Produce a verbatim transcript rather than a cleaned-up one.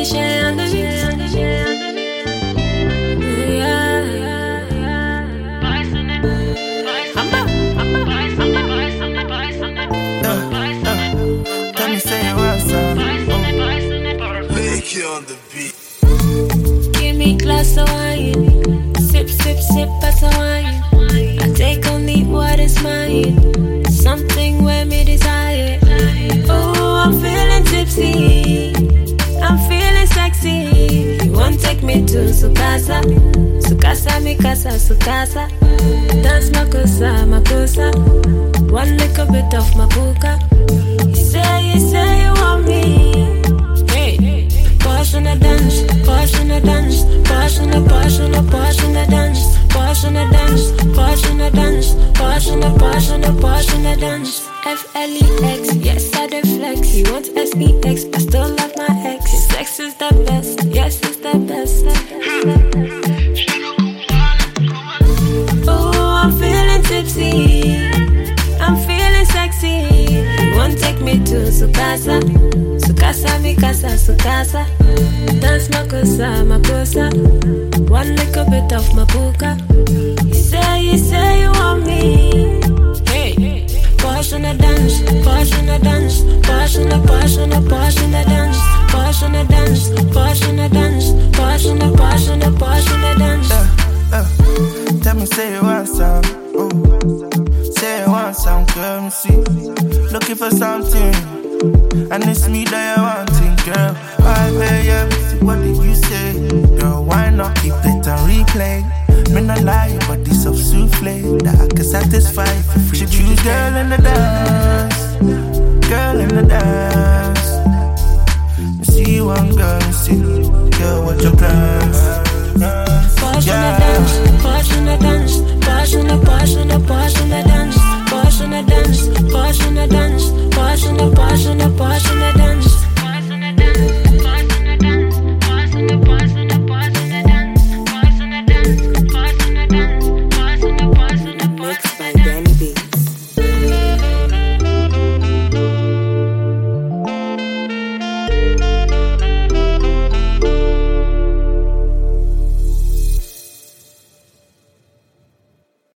the share on the mix. On the beat. Give me glass of wine, sip, sip, sip, but of wine. I take only what is mine, something where me desire. Oh, I'm feeling tipsy, I'm feeling sexy. You won't take me to Sukasa, Sukasa, mi casa, Sukasa. Dance my cosa, my cosa. One little bit of my buka. You say, you say you want me. Hey. Portion of dance, portion of dance, portion of portion of portion of dance, portion of dance, portion of dance, portion of portion of portion of dance. F L E X, yes I do flex. He wants S E X, I still love my ex. His sex is the best, yes it's the best. Oh, I'm feeling tipsy, I'm feeling sexy. He won't take me to Sukasa, Sukasa, mi casa, Sukasa. Dance my cosa, my cosa. One little bit of my buka. You say, you say you want me. Hey, portion of dance, portion of dance, portion of portion of portion of dance, portion of dance, portion of dance, portion of portion of portion of dance. Uh, uh, tell me, say you want some. Ooh. Say you want some, girl, me see. Looking for something, and it's me that you wanting, girl. Why, baby, what did you say? Girl, why not keep it on replay? Me not lie, but this of souffle that I can satisfy for free. She choose girl in the dance, girl in the dance. Me see one girl, me see, girl, what your plans?